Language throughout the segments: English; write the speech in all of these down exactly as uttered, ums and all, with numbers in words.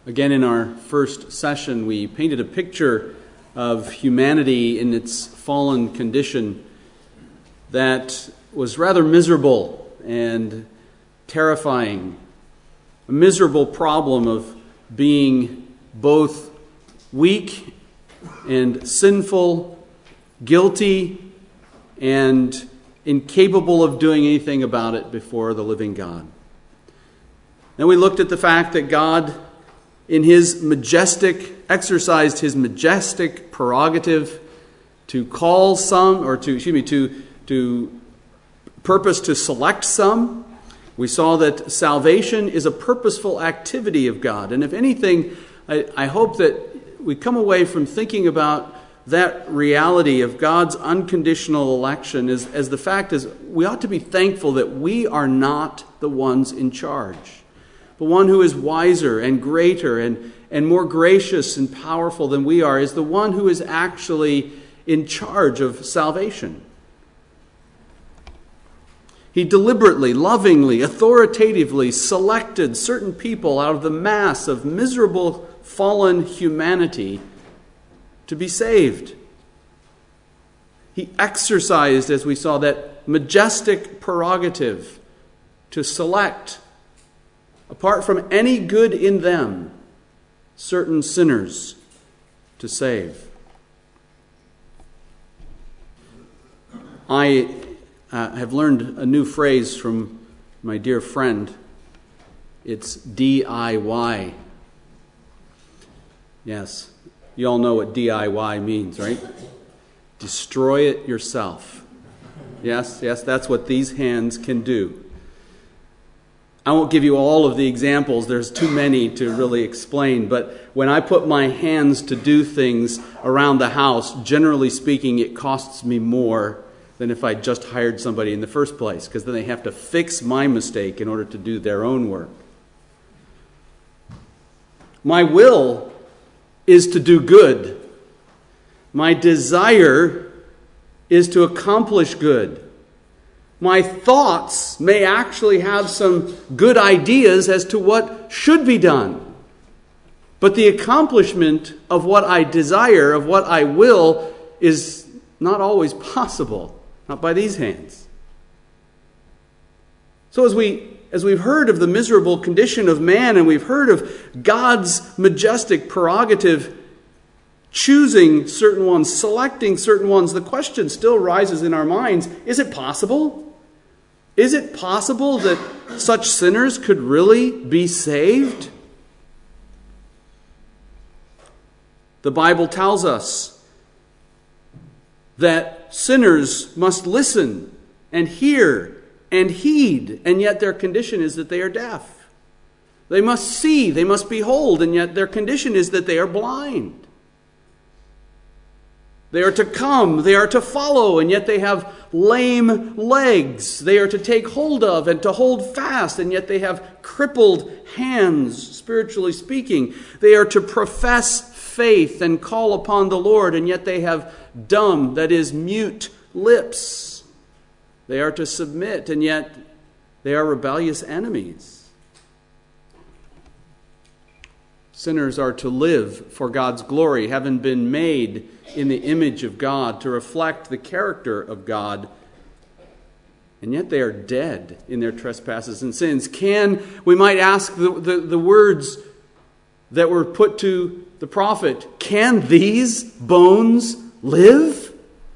Again, in our first session, we painted a picture of humanity in its fallen condition that was rather miserable and terrifying. A miserable problem of being both weak and sinful, guilty, and incapable of doing anything about it before the living God. Then we looked at the fact that God, in his majestic, exercised his majestic prerogative to call some, or to, excuse me, to, to purpose to select some. We saw that salvation is a purposeful activity of God. And if anything, I, I hope that we come away from thinking about that reality of God's unconditional election as, as the fact is we ought to be thankful that we are not the ones in charge. The one who is wiser and greater and, and more gracious and powerful than we are is the one who is actually in charge of salvation. He deliberately, lovingly, authoritatively selected certain people out of the mass of miserable, fallen humanity to be saved. He exercised, as we saw, that majestic prerogative to select, apart from any good in them, certain sinners to save. I uh, have learned a new phrase from my dear friend. It's D I Y. Yes, you all know what D I Y means, right? Destroy it yourself. Yes, yes, that's what these hands can do. I won't give you all of the examples. There's too many to really explain. But when I put my hands to do things around the house, generally speaking, it costs me more than if I just hired somebody in the first place, because then they have to fix my mistake in order to do their own work. My will is to do good. My desire is to accomplish good. My thoughts may actually have some good ideas as to what should be done. But the accomplishment of what I desire, of what I will, is not always possible. Not by these hands. So as, we, as we've heard of the miserable condition of man, and we've heard of God's majestic prerogative choosing certain ones, selecting certain ones, the question still rises in our minds, is it possible? Is it possible that such sinners could really be saved? The Bible tells us that sinners must listen and hear and heed, and yet their condition is that they are deaf. They must see, they must behold, and yet their condition is that they are blind. They are to come, they are to follow, and yet they have lame legs. They are to take hold of and to hold fast, and yet they have crippled hands, spiritually speaking. They are to profess faith and call upon the Lord, and yet they have dumb, that is, mute lips. They are to submit, and yet they are rebellious enemies. Sinners are to live for God's glory, having been made in the image of God to reflect the character of God. And yet they are dead in their trespasses and sins. Can, we might ask the, the, the words that were put to the prophet, can these bones live?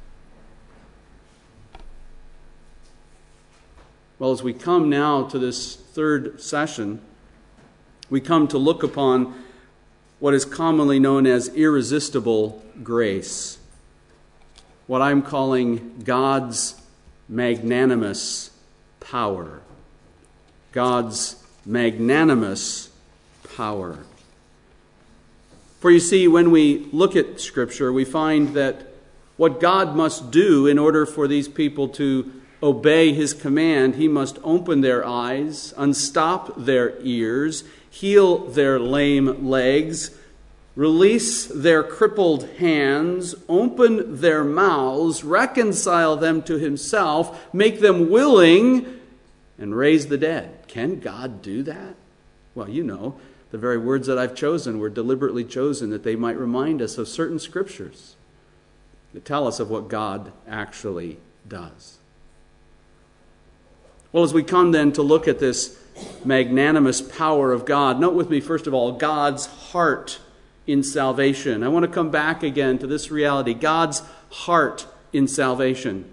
Well, as we come now to this third session, we come to look upon what is commonly known as irresistible grace. What I'm calling God's magnanimous power. God's magnanimous power. For you see, when we look at Scripture, we find that what God must do in order for these people to obey His command, He must open their eyes, unstop their ears, heal their lame legs, release their crippled hands, open their mouths, reconcile them to Himself, make them willing, and raise the dead. Can God do that? Well, you know, The very words that I've chosen were deliberately chosen that they might remind us of certain scriptures that tell us of what God actually does. Well, as we come then to look at this magnanimous power of God, note with me, first of all, God's heart in salvation. I want to come back again to this reality, God's heart in salvation.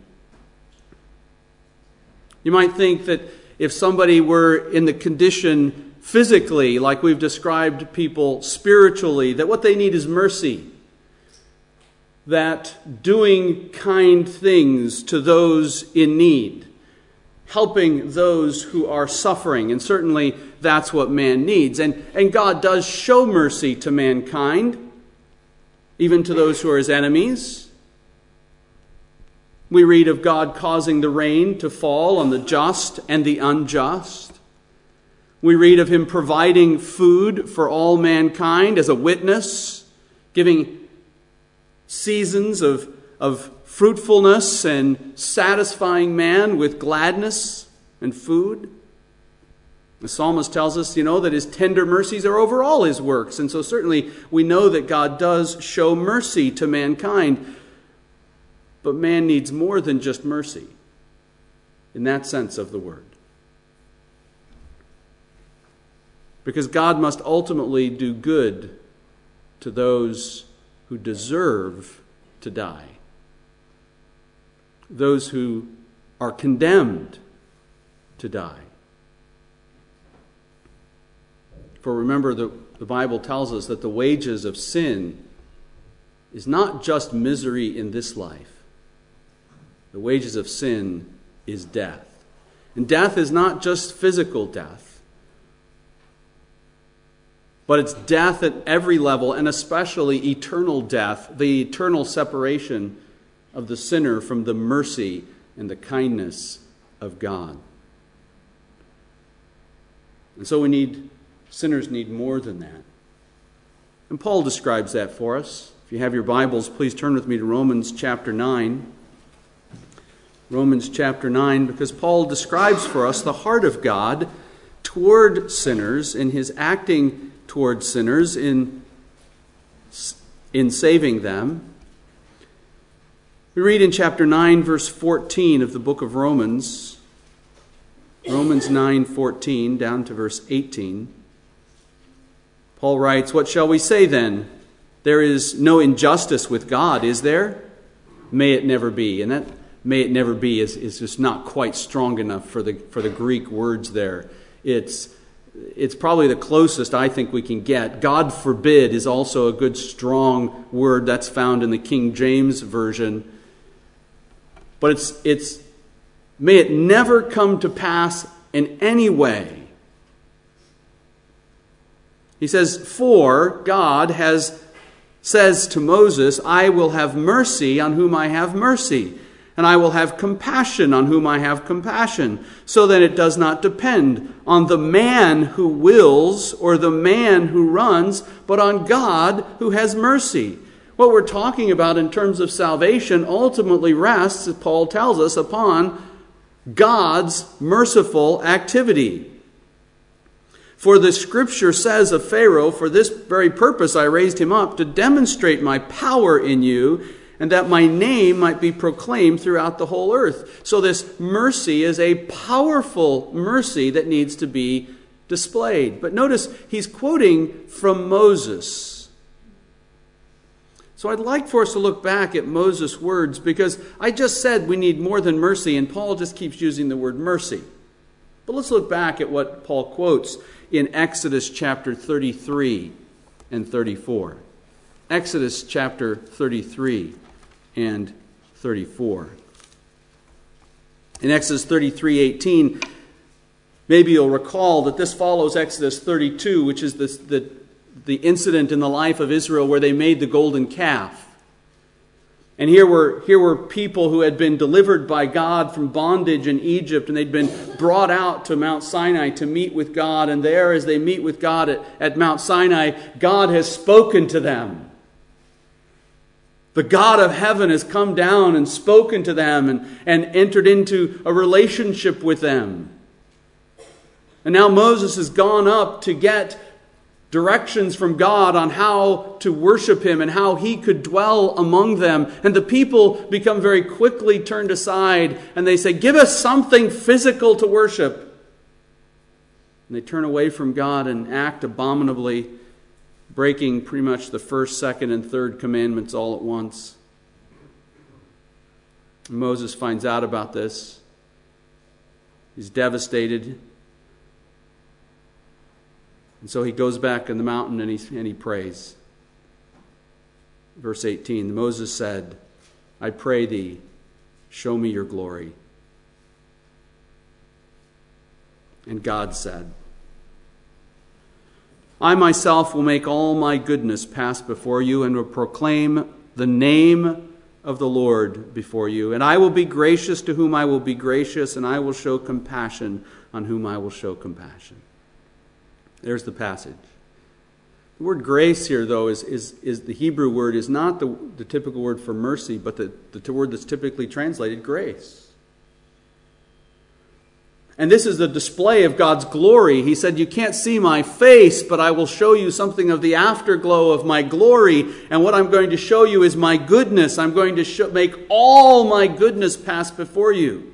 You might think that if somebody were in the condition physically, like we've described people spiritually, that what they need is mercy. That doing kind things to those in need, helping those who are suffering, and certainly that's what man needs. And, and God does show mercy to mankind, even to those who are his enemies. We read of God causing the rain to fall on the just and the unjust. We read of him providing food for all mankind as a witness, giving seasons of, of fruitfulness and satisfying man with gladness and food. The psalmist tells us, you know, that his tender mercies are over all his works. And so certainly we know that God does show mercy to mankind. But man needs more than just mercy in that sense of the word. Because God must ultimately do good to those who deserve to die. Those who are condemned to die. For remember, the, the Bible tells us that the wages of sin is not just misery in this life. The wages of sin is death. And death is not just physical death, but it's death at every level, and especially eternal death, the eternal separation of the sinner from the mercy and the kindness of God. And so we need, sinners need more than that. And Paul describes that for us. If you have your Bibles, please turn with me to Romans chapter nine. Romans chapter nine, because Paul describes for us the heart of God toward sinners in his acting toward sinners in, in saving them. We read in chapter nine, verse fourteen of the book of Romans, Romans nine fourteen down to verse eighteen. Paul writes, "What shall we say then? There is no injustice with God, is there? May it never be." And that may it never be is, is just not quite strong enough for the for the Greek words there. It's it's probably the closest I think we can get. God forbid is also a good strong word that's found in the King James Version. But it's it's may it never come to pass in any way. He says, "For God has says to Moses, I will have mercy on whom I have mercy, and I will have compassion on whom I have compassion, so that it does not depend on the man who wills or the man who runs, but on God who has mercy." What we're talking about in terms of salvation ultimately rests, as Paul tells us, upon God's merciful activity. For the scripture says of Pharaoh, "For this very purpose I raised him up, to demonstrate my power in you, and that my name might be proclaimed throughout the whole earth." So this mercy is a powerful mercy that needs to be displayed. But notice he's quoting from Moses. So I'd like for us to look back at Moses' words, because I just said we need more than mercy, and Paul just keeps using the word mercy. But let's look back at what Paul quotes in Exodus chapter thirty-three and thirty-four. Exodus chapter thirty-three and thirty-four. In Exodus thirty-three eighteen, maybe you'll recall that this follows Exodus thirty-two, which is this, the, the incident in the life of Israel where they made the golden calf. And here were, here were people who had been delivered by God from bondage in Egypt, and they'd been brought out to Mount Sinai to meet with God. And there, as they meet with God at, at Mount Sinai, God has spoken to them. The God of heaven has come down and spoken to them and, and entered into a relationship with them. And now Moses has gone up to get directions from God on how to worship Him and how He could dwell among them. And the people become very quickly turned aside and they say, give us something physical to worship. And they turn away from God and act abominably, breaking pretty much the first, second, and third commandments all at once. And Moses finds out about this. He's devastated. And so he goes back in the mountain and he, and he prays. Verse eighteen, Moses said, I pray thee, show me your glory. And God said, I myself will make all my goodness pass before you and will proclaim the name of the Lord before you. And I will be gracious to whom I will be gracious, and I will show compassion on whom I will show compassion. There's the passage. The word grace here, though, is, is, is the Hebrew word is not the, the typical word for mercy, but the, the word that's typically translated grace. And this is the display of God's glory. He said, you can't see my face, but I will show you something of the afterglow of my glory. And what I'm going to show you is my goodness. I'm going to show, make all my goodness pass before you.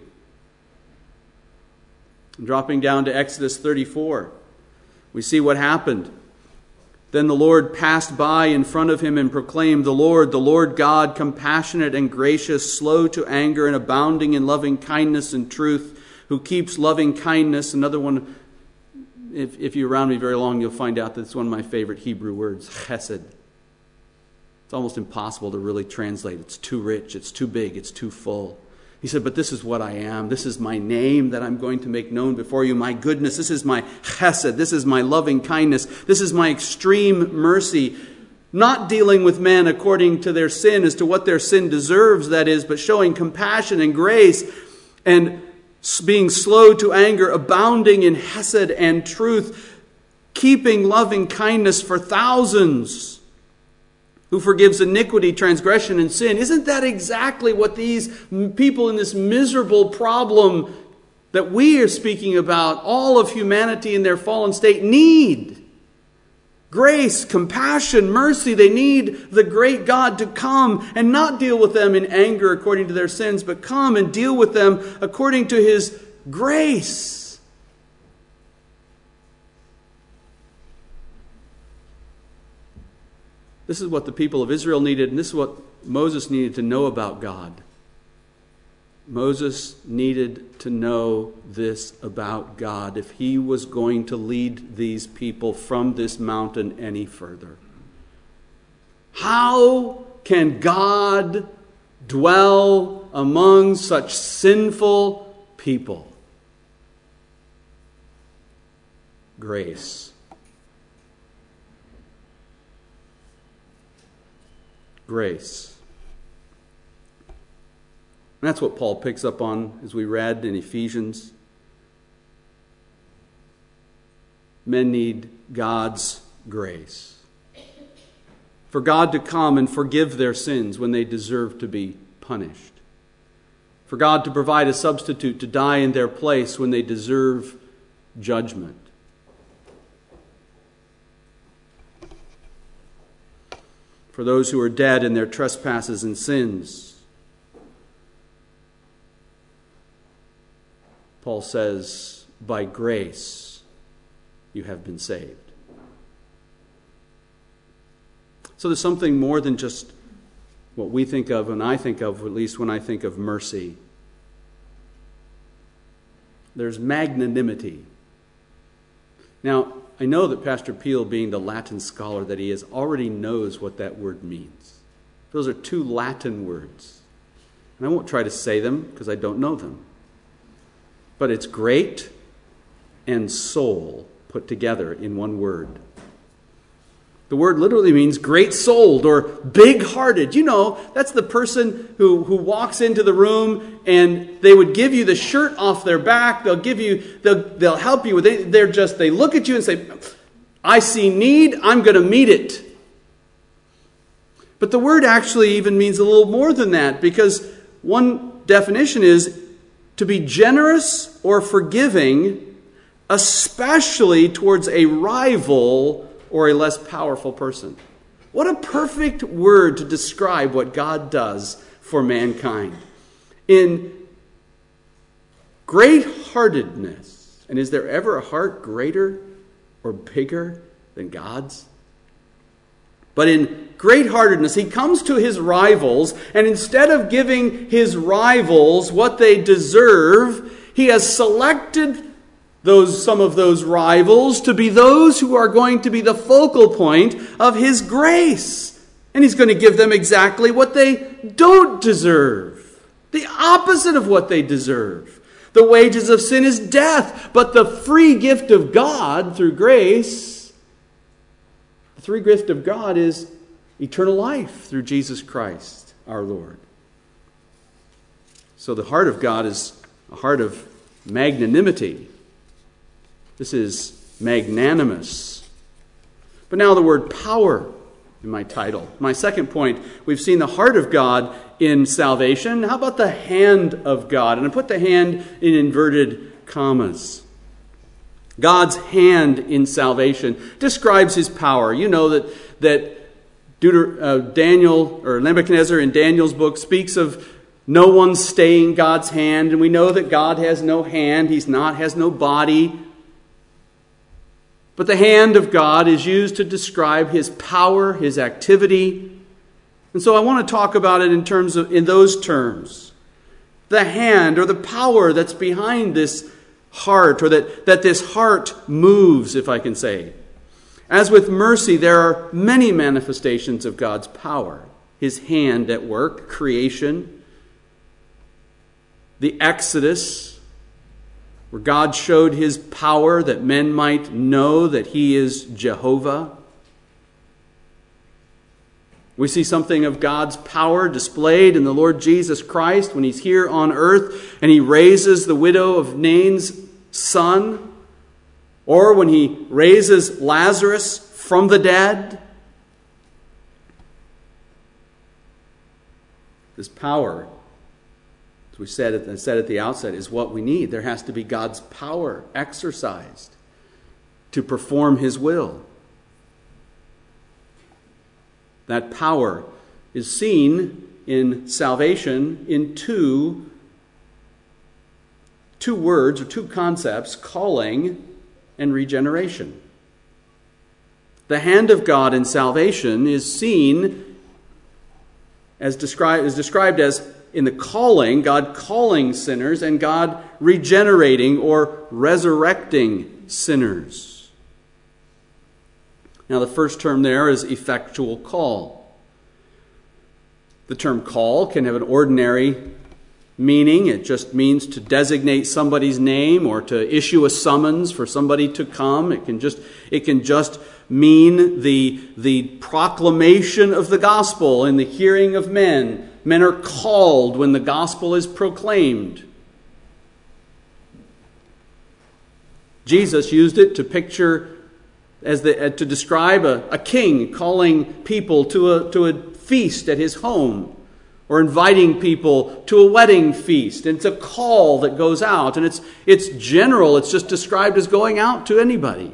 Dropping down to Exodus thirty-four, we see what happened. Then the Lord passed by in front of him and proclaimed, the Lord, the Lord God, compassionate and gracious, slow to anger and abounding in loving kindness and truth, who keeps loving kindness. Another one, if, if you're around me very long, you'll find out that it's one of my favorite Hebrew words, chesed. It's almost impossible to really translate. It's too rich, it's too big, it's too full. He said, but this is what I am. This is my name that I'm going to make known before you. My goodness, this is my chesed. This is my loving kindness. This is my extreme mercy. Not dealing with men according to their sin as to what their sin deserves, that is, but showing compassion and grace and being slow to anger, abounding in hesed and truth, keeping loving kindness for thousands, who forgives iniquity, transgression, and sin. Isn't that exactly what these people in this miserable problem that we are speaking about, all of humanity in their fallen state, need? Grace, compassion, mercy. They need the great God to come and not deal with them in anger according to their sins, but come and deal with them according to His grace. This is what the people of Israel needed, and this is what Moses needed to know about God. Moses needed to know this about God if he was going to lead these people from this mountain any further. How can God dwell among such sinful people? Grace. Grace. And that's what Paul picks up on as we read in Ephesians. Men need God's grace. For God to come and forgive their sins when they deserve to be punished. For God to provide a substitute to die in their place when they deserve judgment. For those who are dead in their trespasses and sins. Paul says, by grace you have been saved. So there's something more than just what we think of, and I think of, at least when I think of mercy. There's magnanimity. Now, I know that Pastor Peel, being the Latin scholar that he is, already knows what that word means. Those are two Latin words. And I won't try to say them because I don't know them. But it's great and soul put together in one word. The word literally means great-souled or big-hearted. You know, that's the person who, who walks into the room and they would give you the shirt off their back. They'll give you, they'll, they'll help you with it. They're just, they look at you and say, I see need, I'm going to meet it. But the word actually even means a little more than that, because one definition is to be generous or forgiving, especially towards a rival or a less powerful person. What a perfect word to describe what God does for mankind. In great-heartedness, and is there ever a heart greater or bigger than God's? But in great-heartedness, he comes to his rivals, and instead of giving his rivals what they deserve, he has selected those some of those rivals to be those who are going to be the focal point of his grace. And he's going to give them exactly what they don't deserve. The opposite of what they deserve. The wages of sin is death, but the free gift of God through grace, the free gift of God is eternal life through Jesus Christ our Lord. So the heart of God is a heart of magnanimity. This is magnanimous. But now the word power in my title. My second point, we've seen the heart of God in salvation. How about the hand of God? And I put the hand in inverted commas. God's hand in salvation describes his power. You know that, that Deuter, uh, Daniel, or Nebuchadnezzar in Daniel's book speaks of no one staying God's hand. And we know that God has no hand. He's not, has no body. But the hand of God is used to describe his power, his activity. And so I want to talk about it in terms of, in those terms. The hand or the power that's behind this heart, or that, that this heart moves, if I can say. As with mercy, there are many manifestations of God's power. His hand at work, creation, the Exodus, where God showed his power that men might know that he is Jehovah. We see something of God's power displayed in the Lord Jesus Christ when he's here on earth and he raises the widow of Nain's son, or when he raises Lazarus from the dead. This power, as we said at, said at the outset, is what we need. There has to be God's power exercised to perform his will. That power is seen in salvation in two, two words or two concepts, calling and regeneration. The hand of God in salvation is seen as described, is described as in the calling, God calling sinners, and God regenerating or resurrecting sinners. Now the first term there is effectual call. The term call can have an ordinary meaning. It just means to designate somebody's name or to issue a summons for somebody to come. It can just, it can just mean the, the proclamation of the gospel in the hearing of men. Men are called when the gospel is proclaimed. Jesus used it to picture, as the, uh, to describe a, a king calling people to a, to a feast at his home, or inviting people to a wedding feast. And it's a call that goes out, and it's it's general. It's just described as going out to anybody.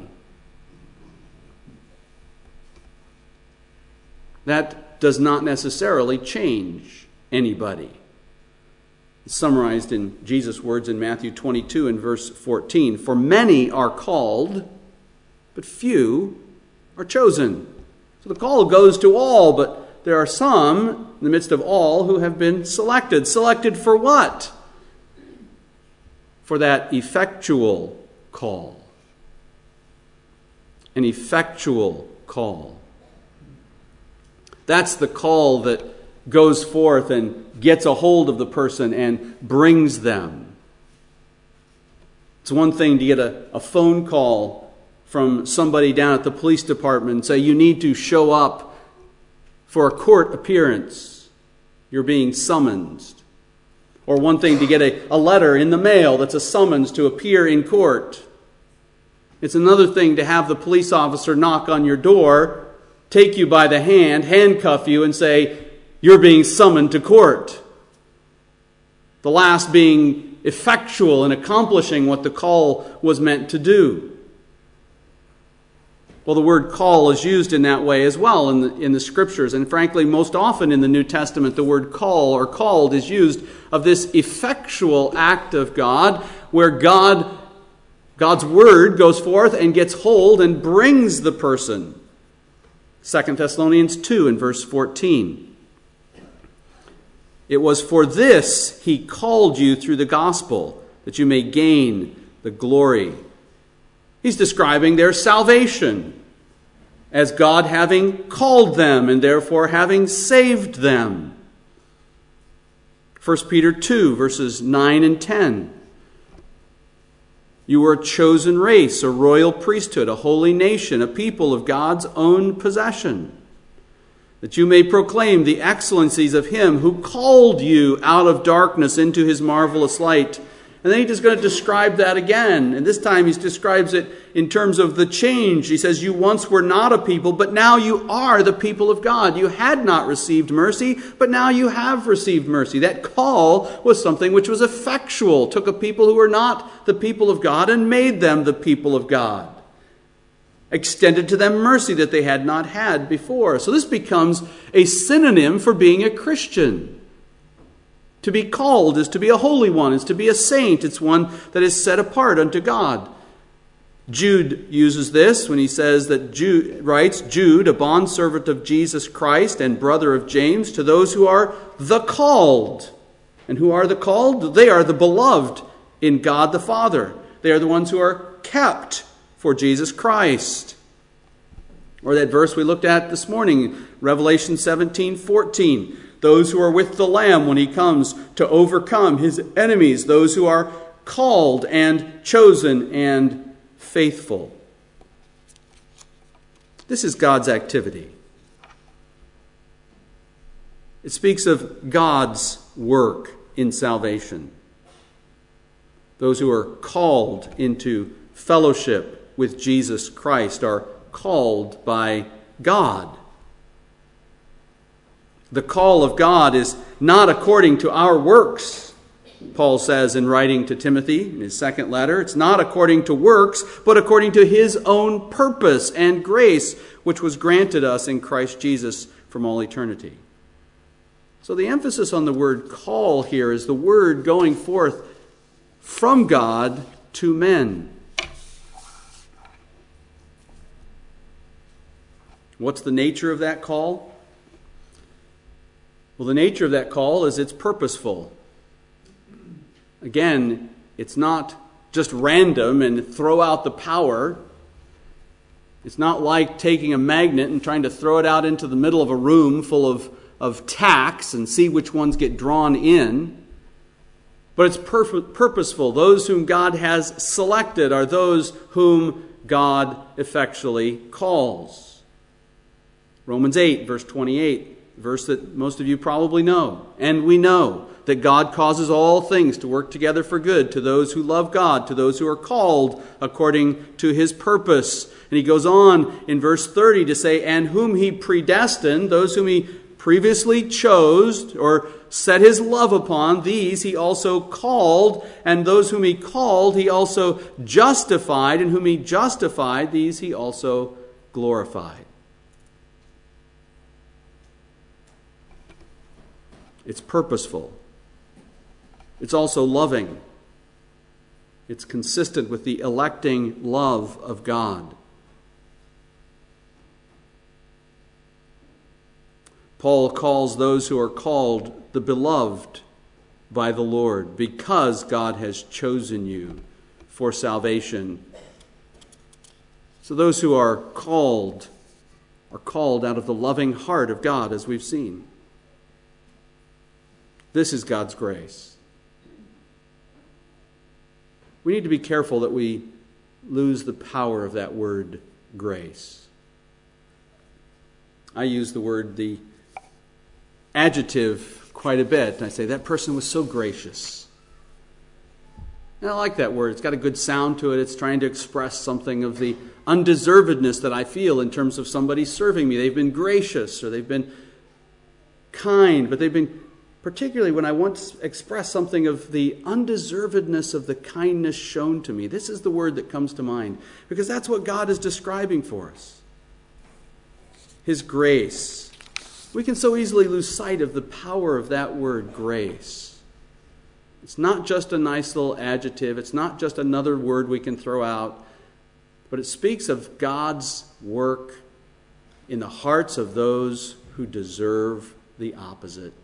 That does not necessarily change anybody. It's summarized in Jesus' words in Matthew twenty-two and verse fourteen. For many are called, but few are chosen. So the call goes to all, but there are some in the midst of all who have been selected. Selected for what? For that effectual call. An effectual call. That's the call that goes forth and gets a hold of the person and brings them. It's one thing to get a, a phone call from somebody down at the police department and say, you need to show up for a court appearance. You're being summoned. Or one thing to get a, a letter in the mail that's a summons to appear in court. It's another thing to have the police officer knock on your door, take you by the hand, handcuff you, and say, you're being summoned to court. The last being effectual in accomplishing what the call was meant to do. Well, the word call is used in that way as well in the, in the Scriptures. And frankly, most often in the New Testament, the word call or called is used of this effectual act of God, where God, God's word goes forth and gets hold and brings the person. Second Thessalonians two and verse fourteen. It was for this he called you through the gospel, that you may gain the glory. He's describing their salvation as God having called them and therefore having saved them. First Peter two, verses nine and ten. You were a chosen race, a royal priesthood, a holy nation, a people of God's own possession, that you may proclaim the excellencies of him who called you out of darkness into his marvelous light. And then he's just going to describe that again. And this time he describes it in terms of the change. He says, you once were not a people, but now you are the people of God. You had not received mercy, but now you have received mercy. That call was something which was effectual. Took a people who were not the people of God and made them the people of God. Extended to them mercy that they had not had before. So this becomes a synonym for being a Christian. To be called is to be a holy one, is to be a saint. It's one that is set apart unto God. Jude uses this when he says that Jude writes, Jude, a bondservant of Jesus Christ and brother of James, to those who are the called. And who are the called? They are the beloved in God the Father. They are the ones who are kept for Jesus Christ. Or that verse we looked at this morning, Revelation seventeen fourteen. Those who are with the Lamb when he comes to overcome his enemies. Those who are called and chosen and faithful. This is God's activity. It speaks of God's work in salvation. Those who are called into fellowship with Jesus Christ are called by God. The call of God is not according to our works, Paul says in writing to Timothy in his second letter. It's not according to works, but according to his own purpose and grace, which was granted us in Christ Jesus from all eternity. So the emphasis on the word call here is the word going forth from God to men. What's the nature of that call? Well, the nature of that call is it's purposeful. Again, it's not just random and throw out the power. It's not like taking a magnet and trying to throw it out into the middle of a room full of, of tacks and see which ones get drawn in. But it's purf- purposeful. Those whom God has selected are those whom God effectually calls. Romans eight, verse twenty-eight. Verse that most of you probably know. And we know that God causes all things to work together for good to those who love God, to those who are called according to his purpose. And he goes on in verse thirty to say, and whom he predestined, those whom he previously chose or set his love upon, these he also called, and those whom he called he also justified, and whom he justified, these he also glorified. It's purposeful. It's also loving. It's consistent with the electing love of God. Paul calls those who are called the beloved by the Lord because God has chosen you for salvation. So those who are called are called out of the loving heart of God, as we've seen. This is God's grace. We need to be careful that we lose the power of that word, grace. I use the word, the adjective, quite a bit. I say, that person was so gracious. And I like that word. It's got a good sound to it. It's trying to express something of the undeservedness that I feel in terms of somebody serving me. They've been gracious, or they've been kind, but they've been particularly when I want to express something of the undeservedness of the kindness shown to me. This is the word that comes to mind, because that's what God is describing for us. His grace. We can so easily lose sight of the power of that word, grace. It's not just a nice little adjective. It's not just another word we can throw out. But it speaks of God's work in the hearts of those who deserve the opposite.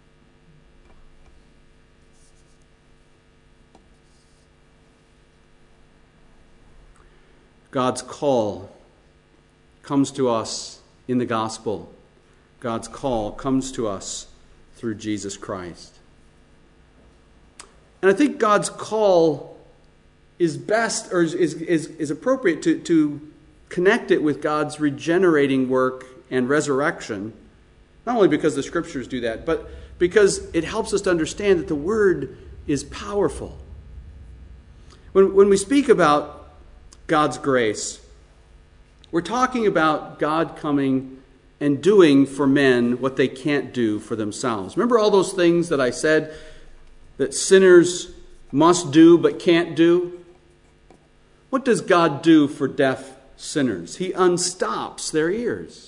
God's call comes to us in the gospel. God's call comes to us through Jesus Christ. And I think God's call is best, or is, is, is appropriate to, to connect it with God's regenerating work and resurrection, not only because the Scriptures do that, but because it helps us to understand that the Word is powerful. When, when we speak about God's grace, we're talking about God coming and doing for men what they can't do for themselves. Remember all those things that I said that sinners must do but can't do? What does God do for deaf sinners? He unstops their ears.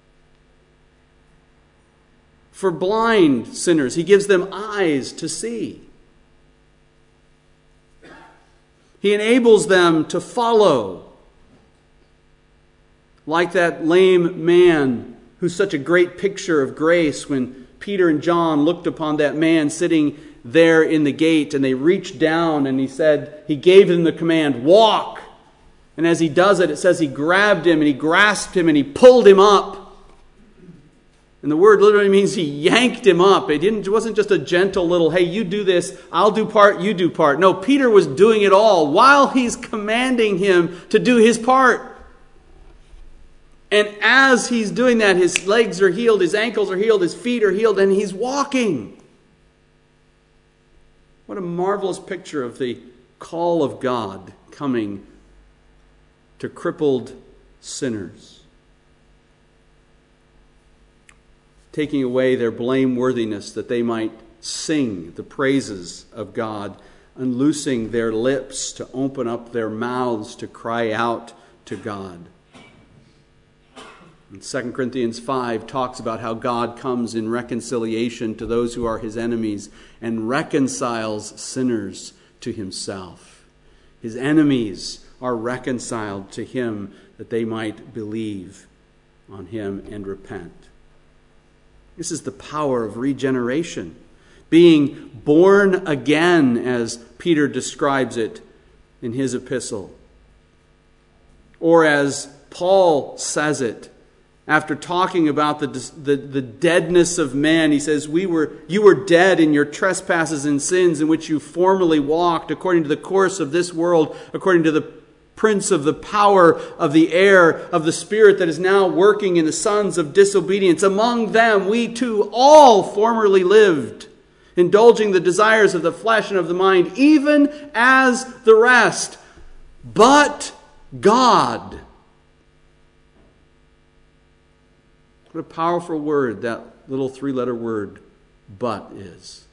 For blind sinners, He gives them eyes to see. He enables them to follow. Like that lame man who's such a great picture of grace when Peter and John looked upon that man sitting there in the gate, and they reached down and he said, he gave them the command, walk. And as he does it, it says he grabbed him and he grasped him and he pulled him up. And the word literally means he yanked him up. It didn't, it wasn't just a gentle little, hey, you do this, I'll do part, you do part. No, Peter was doing it all while he's commanding him to do his part. And as he's doing that, his legs are healed, his ankles are healed, his feet are healed, and he's walking. What a marvelous picture of the call of God coming to crippled sinners, taking away their blameworthiness that they might sing the praises of God, unloosing their lips to open up their mouths to cry out to God. And Second Corinthians five talks about how God comes in reconciliation to those who are His enemies and reconciles sinners to Himself. His enemies are reconciled to Him that they might believe on Him and repent. This is the power of regeneration. Being born again, as Peter describes it in his epistle. Or as Paul says it, after talking about the, the, the deadness of man, he says, "We were you were dead in your trespasses and sins in which you formerly walked, according to the course of this world, according to the prince of the power of the air, of the spirit that is now working in the sons of disobedience. Among them we too all formerly lived, indulging the desires of the flesh and of the mind, even as the rest. But God..." What a powerful word that little three-letter word, but, is.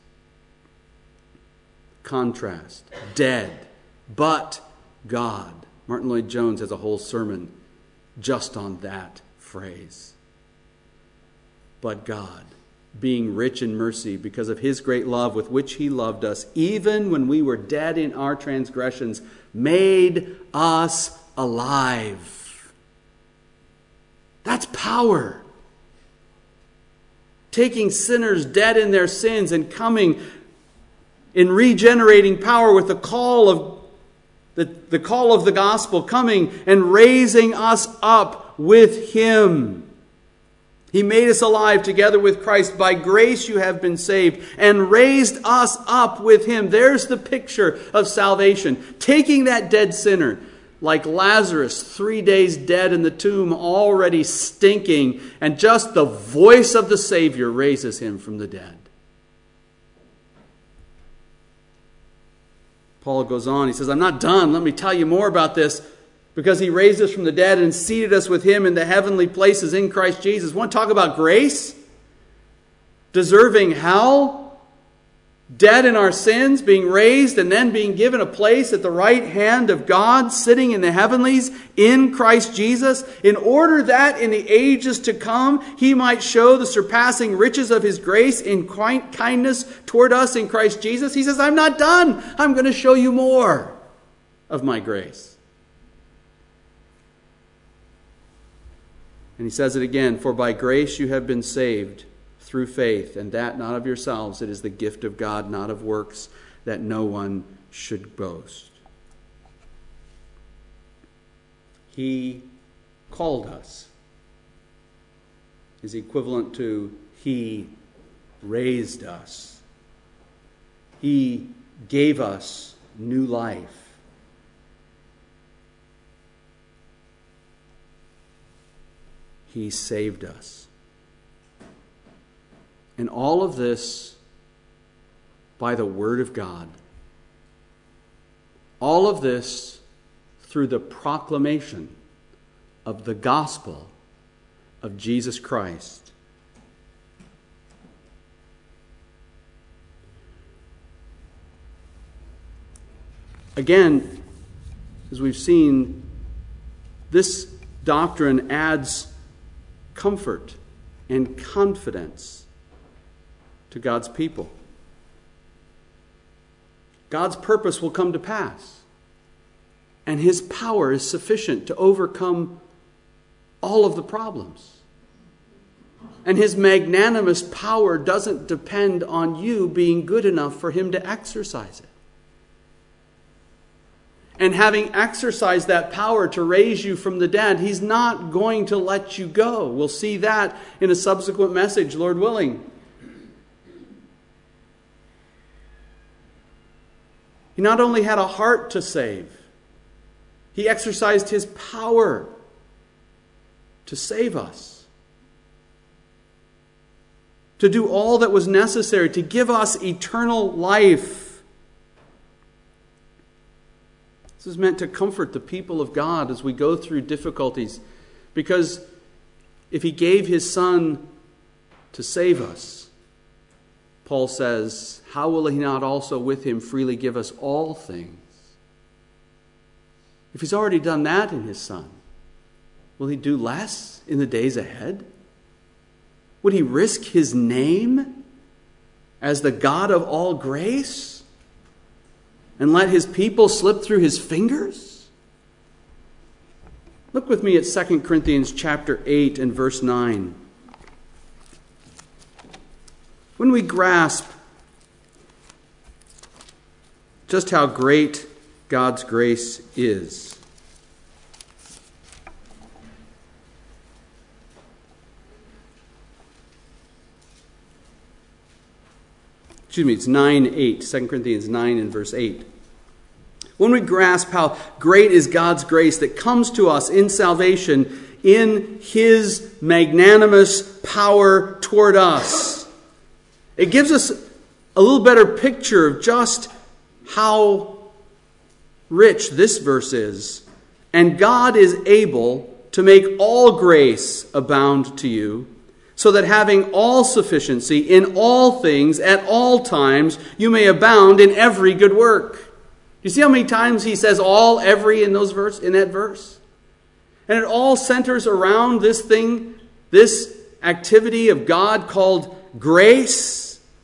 Contrast. Dead. But God. Martin Lloyd-Jones has a whole sermon just on that phrase. But God, being rich in mercy because of His great love with which He loved us, even when we were dead in our transgressions, made us alive. That's power. Taking sinners dead in their sins and coming in regenerating power with the call of the, the call of the gospel, coming and raising us up with Him. He made us alive together with Christ. By grace you have been saved, and raised us up with Him. There's the picture of salvation. Taking that dead sinner, like Lazarus, three days dead in the tomb, already stinking, and just the voice of the Savior raises him from the dead. Paul goes on, he says, "I'm not done. Let me tell you more about this. Because He raised us from the dead and seated us with Him in the heavenly places in Christ Jesus." Want to talk about grace? Deserving hell? dead in our sins, being raised, and then being given a place at the right hand of God, sitting in the heavenlies in Christ Jesus, in order that in the ages to come he might show the surpassing riches of his grace in kindness toward us in Christ Jesus. He says, I'm not done. I'm going to show you more of my grace. And he says it again, for by grace you have been saved through faith, and that not of yourselves. It is the gift of God, not of works, that no one should boast. He called us is equivalent to he raised us. He gave us new life. He saved us. And all of this by the Word of God. All of this through the proclamation of the gospel of Jesus Christ. Again, as we've seen, this doctrine adds comfort and confidence to God's people. God's purpose will come to pass, and his power is sufficient to overcome all of the problems. And his magnanimous power doesn't depend on you being good enough for him to exercise it. And having exercised that power to raise you from the dead, he's not going to let you go. We'll see that in a subsequent message, Lord willing. He not only had a heart to save, he exercised his power to save us, to do all that was necessary, to give us eternal life. This is meant to comfort the people of God as we go through difficulties, because if he gave his Son to save us, Paul says, how will he not also with him freely give us all things? If he's already done that in his Son, will he do less in the days ahead? Would he risk his name as the God of all grace and let his people slip through his fingers? Look with me at Second Corinthians chapter eight and verse nine. When we grasp just how great God's grace is, excuse me, it's nine eight, Second Corinthians nine and verse eight. When we grasp how great is God's grace that comes to us in salvation, in his magnanimous power toward us, it gives us a little better picture of just how rich this verse is. And God is able to make all grace abound to you, so that having all sufficiency in all things at all times, you may abound in every good work. You see how many times he says all, every in those verse, in that verse? And it all centers around this thing, this activity of God called grace.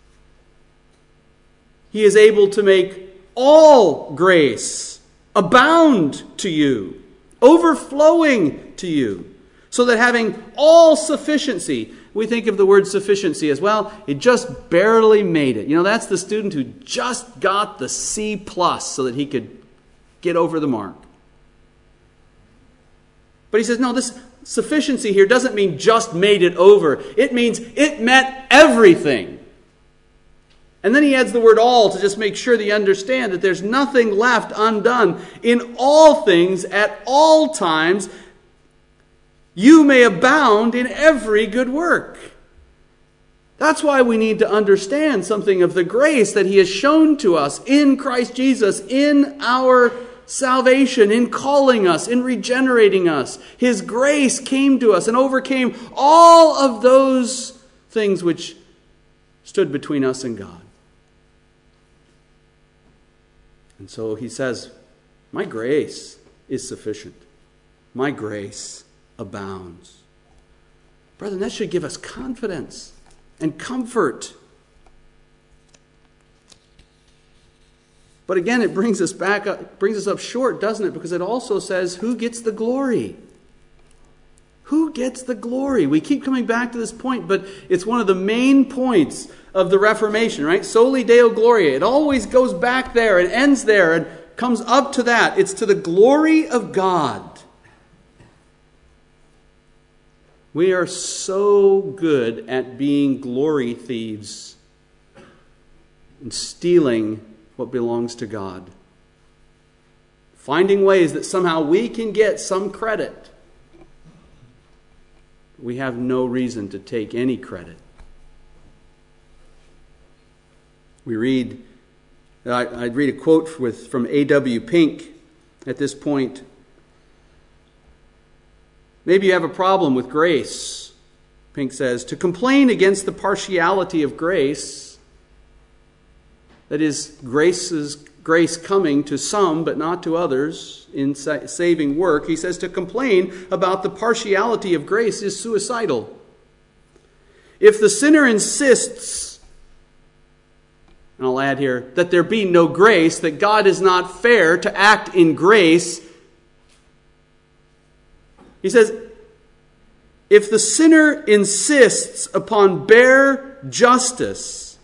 He is able to make all grace abound to you, overflowing to you, so that having all sufficiency, we think of the word sufficiency as, well, it just barely made it. You know, that's the student who just got the C plus so that he could get over the mark. But he says, no, this sufficiency here doesn't mean just made it over. It means it met everything. And then he adds the word all to just make sure that you understand that there's nothing left undone. In all things, at all times, you may abound in every good work. That's why we need to understand something of the grace that he has shown to us in Christ Jesus, in our salvation, in calling us, in regenerating us. His grace came to us and overcame all of those things which stood between us and God. And so he says, my grace is sufficient. My grace abounds. Brethren, that should give us confidence and comfort. But again, it brings us back up, brings us up short, doesn't it? Because it also says, who gets the glory? Who gets the glory? We keep coming back to this point, but it's one of the main points of the Reformation, right? Soli Deo Gloria. It always goes back there and ends there and comes up to that. It's to the glory of God. We are so good at being glory thieves and stealing what belongs to God. Finding ways that somehow we can get some credit. We have no reason to take any credit. We read, I, I'd read a quote with, from A W Pink at this point. Maybe you have a problem with grace, Pink says. To complain against the partiality of grace, that is, grace's, grace coming to some but not to others in sa- saving work, he says to complain about the partiality of grace is suicidal. If the sinner insists, and I'll add here, that there be no grace, that God is not fair to act in grace, he says, if the sinner insists upon bare justice,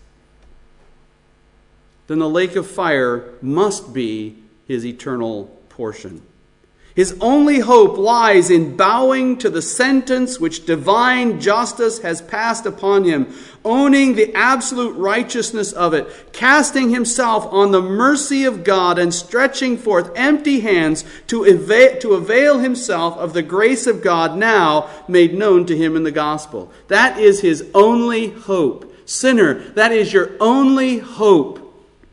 then the lake of fire must be his eternal portion. His only hope lies in bowing to the sentence which divine justice has passed upon him, owning the absolute righteousness of it, casting himself on the mercy of God and stretching forth empty hands to avail, to avail himself of the grace of God now made known to him in the gospel. That is his only hope. Sinner, that is your only hope.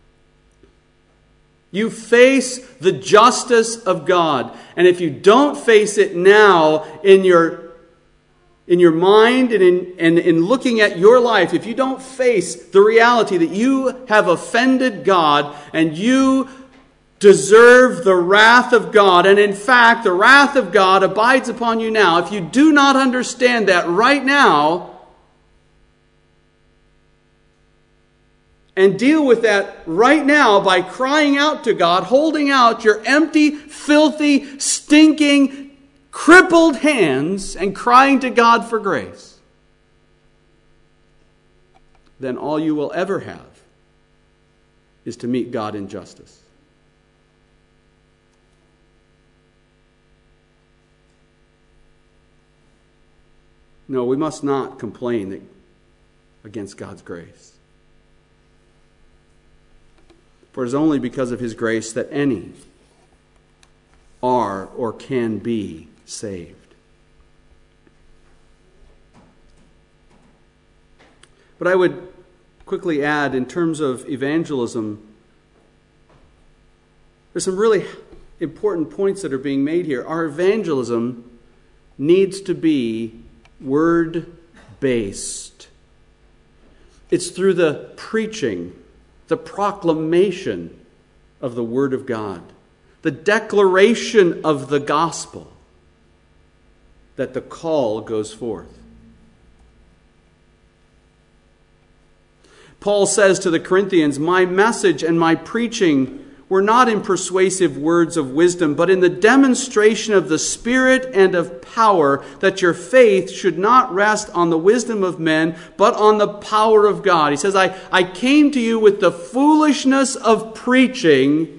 You face the justice of God. And if you don't face it now in your, in your mind and in, and in looking at your life, if you don't face the reality that you have offended God and you deserve the wrath of God, and in fact the wrath of God abides upon you now, if you do not understand that right now, and deal with that right now by crying out to God, holding out your empty, filthy, stinking, crippled hands and crying to God for grace, then all you will ever have is to meet God in justice. No, we must not complain against God's grace. For it is only because of his grace that any are or can be saved. But I would quickly add, in terms of evangelism, there's some really important points that are being made here. Our evangelism needs to be word-based. It's through the preaching, the proclamation of the Word of God, the declaration of the gospel, that the call goes forth. Paul says to the Corinthians, my message and my preaching were not in persuasive words of wisdom, but in the demonstration of the Spirit and of power, that your faith should not rest on the wisdom of men, but on the power of God. He says, I, I came to you with the foolishness of preaching,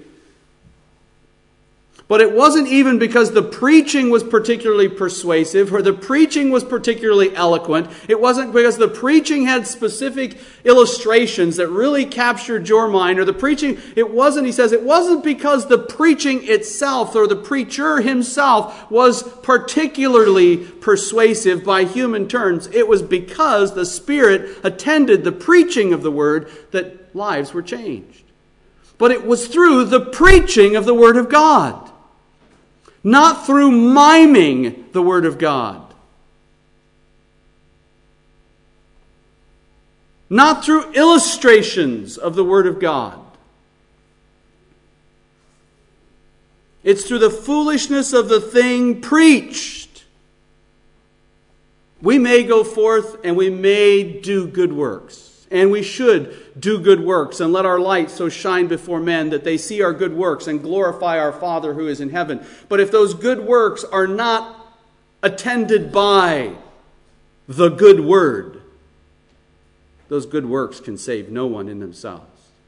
but it wasn't even because the preaching was particularly persuasive or the preaching was particularly eloquent. It wasn't because the preaching had specific illustrations that really captured your mind, or the preaching, it wasn't, he says, it wasn't because the preaching itself or the preacher himself was particularly persuasive by human terms. It was because the Spirit attended the preaching of the Word that lives were changed. But it was through the preaching of the Word of God. Not through miming the Word of God. Not through illustrations of the Word of God. It's through the foolishness of the thing preached. We may go forth and we may do good works. And we should do good works and let our light so shine before men that they see our good works and glorify our Father who is in heaven. But if those good works are not attended by the good word, those good works can save no one in themselves.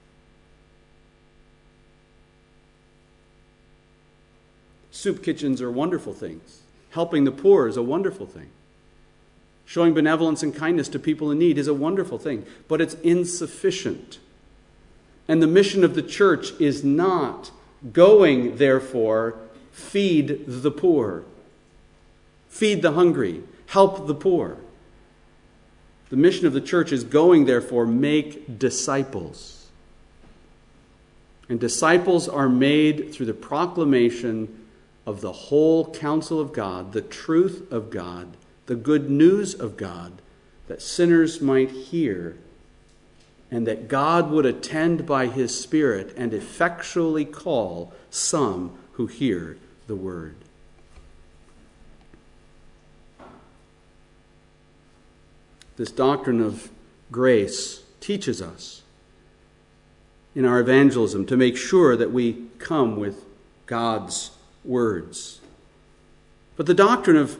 Soup kitchens are wonderful things. Helping the poor is a wonderful thing. Showing benevolence and kindness to people in need is a wonderful thing, but it's insufficient. And the mission of the church is not going, therefore, feed the poor, feed the hungry, help the poor. The mission of the church is going, therefore, make disciples. And disciples are made through the proclamation of the whole counsel of God, the truth of God, the good news of God, that sinners might hear, and that God would attend by His Spirit and effectually call some who hear the word. This doctrine of grace teaches us in our evangelism to make sure that we come with God's words. But the doctrine of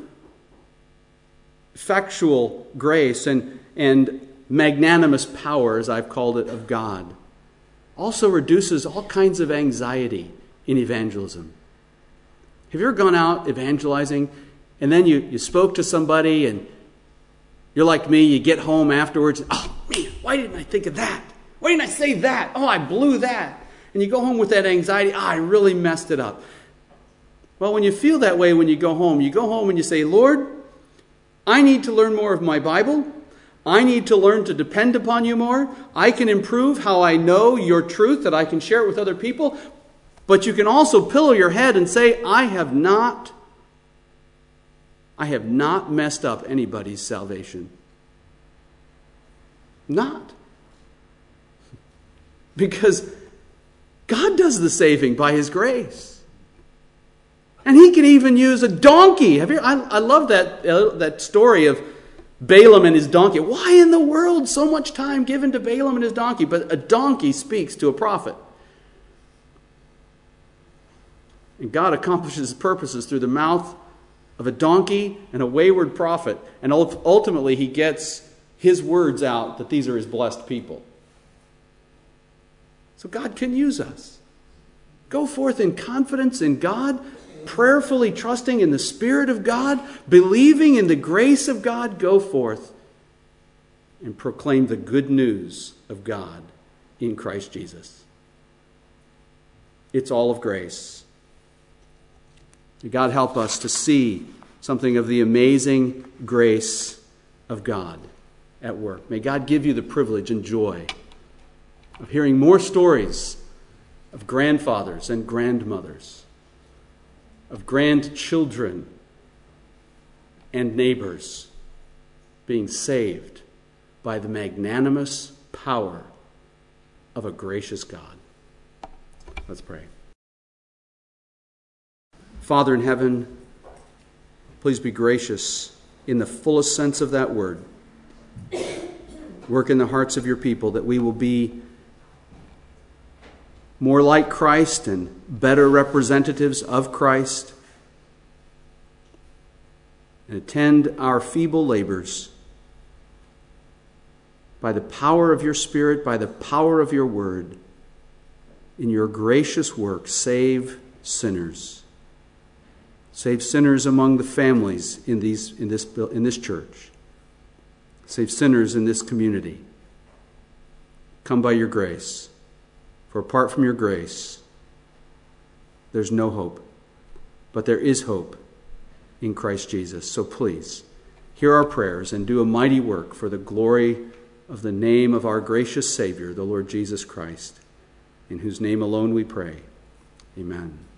effectual grace and, and magnanimous power, as I've called it, of God, also reduces all kinds of anxiety in evangelism. Have you ever gone out evangelizing and then you, you spoke to somebody and you're like me, you get home afterwards, oh man, why didn't I think of that? Why didn't I say that? Oh, I blew that. And you go home with that anxiety, oh, I really messed it up. Well, when you feel that way when you go home, you go home and you say, Lord, I need to learn more of my Bible. I need to learn to depend upon you more. I can improve how I know your truth, that I can share it with other people. But you can also pillow your head and say, I have not, I have not messed up anybody's salvation. Not. Because God does the saving by His grace. And He can even use a donkey. Have you? I, I love that, uh, that story of Balaam and his donkey. Why in the world so much time given to Balaam and his donkey? But a donkey speaks to a prophet. And God accomplishes His purposes through the mouth of a donkey and a wayward prophet. And ultimately He gets His words out that these are His blessed people. So God can use us. Go forth in confidence in God, prayerfully trusting in the Spirit of God, believing in the grace of God. Go forth and proclaim the good news of God in Christ Jesus. It's all of grace. May God help us to see something of the amazing grace of God at work. May God give you the privilege and joy of hearing more stories of grandfathers and grandmothers, of grandchildren and neighbors being saved by the magnanimous power of a gracious God. Let's pray. Father in heaven, please be gracious in the fullest sense of that word. Work in the hearts of your people that we will be more like Christ and better representatives of Christ, and attend our feeble labors by the power of your Spirit, by the power of your word. In your gracious work, save sinners. Save sinners among the families in these in this in this church. Save sinners in this community. Come by your grace. For apart from your grace, there's no hope. But there is hope in Christ Jesus. So please, hear our prayers and do a mighty work for the glory of the name of our gracious Savior, the Lord Jesus Christ, in whose name alone we pray. Amen.